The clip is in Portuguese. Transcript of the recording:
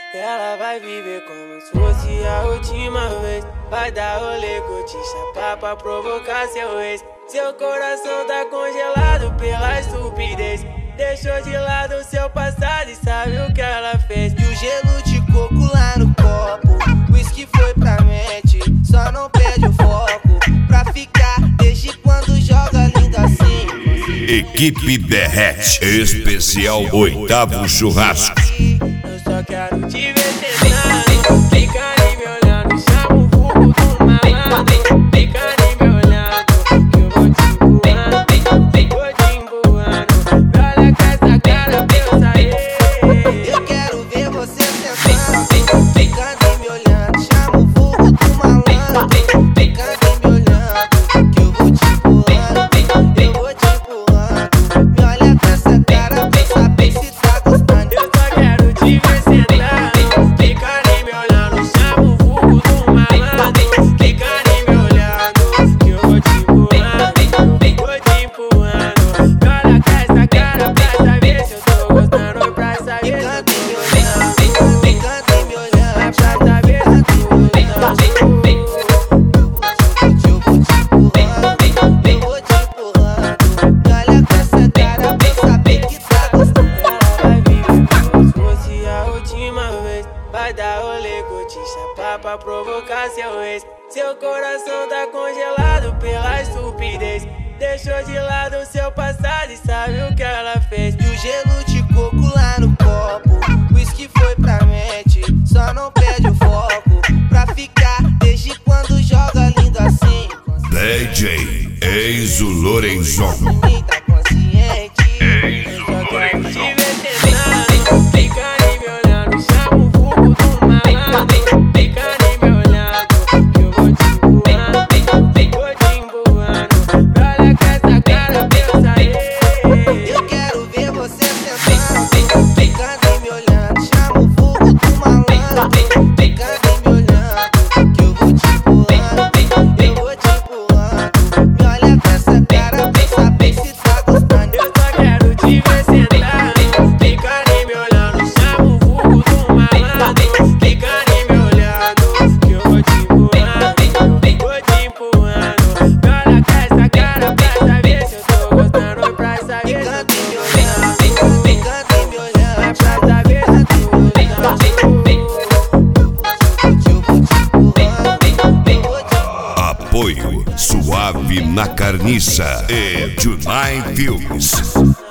Ela vai viver como se fosse a última vez. Vai dar rolê, curtir, chapar pra provocar seu ex. Seu coração tá congelado pela estupidez. Deixou de lado seu passado e sabe o que ela fez. E o gelo de coco lá no copo, whisky foi pra mente, só não perde o foco. Pra ficar desde quando joga lindo assim. Equipe Derrete, especial 8º churrasco. Eu só quero te ver tentando. Fica ali me olhando, chama o fogo do malandro. Fica ali me olhando, que eu vou te empurrando. Vou te empurrando. Olha com essa cara pra eu sair. Eu quero ver você sentando. Fica ali me olhando, chama o fogo do malandro. Fica ali me olhando, que eu vou te empurrando. Eu vou te empurrando. Me olha com essa cara pra eu saber se tá gostando. Eu só quero te ver sentando. Fica ali me olhando, chama o fogo do malandro. Fica ali me olhando, que eu vou te empurrando. Vou te empurrando. Olha com essa cara pra saber se eu tô gostando. Pra saber se eu tô gostando. Fica ali me olhando, Pra saber se eu tô gostando. eu vou te empurrando. Eu vou te empurrando. Me olha com essa cara pra eu saber que tá gostando. Ela vai viver como se fosse a última vez. Vai dar rolê, curtir, chapar pra provocar seu ex. Seu coração tá congelado pela estupidez. Deixou de lado seu passado e sabe o que ela fez. E o gelo de coco lá no copo, whisky foi pra mente, só não perde o foco. Pra ficar desde quando joga lindo assim. DJ Enzo Lorenzon. Nem tá consciente. Eu só quero te ver tentando. Fica ali me olhando, chama o fogo do malandro. Fica ali me olhando, que eu vou te empurrando. Vou te empurrando. Olha com essa cara pra eu sair. Eu quero ver você sentando. Fica ali me olhando, chama o fogo do malandro. Fica ali me olhando, que eu vou te empurrando. Eu vou te empurrando. Me olha com essa cara pra eu saber se tá gostando. Eu só quero te ver sentando. Fica ali me olhando, chama o fogo do malandro. Fica ali me olhando, que eu vou te empurrando. Vou te empurrando. Olha com essa cara pra saber se eu tô gostando. Pra saber se eu tô gostando. Fica ali me olhando, Pra saber se eu tô gostando. eu vou te empurrando. Eu vou te Apoio Suave na Carniça e Junai Filmes.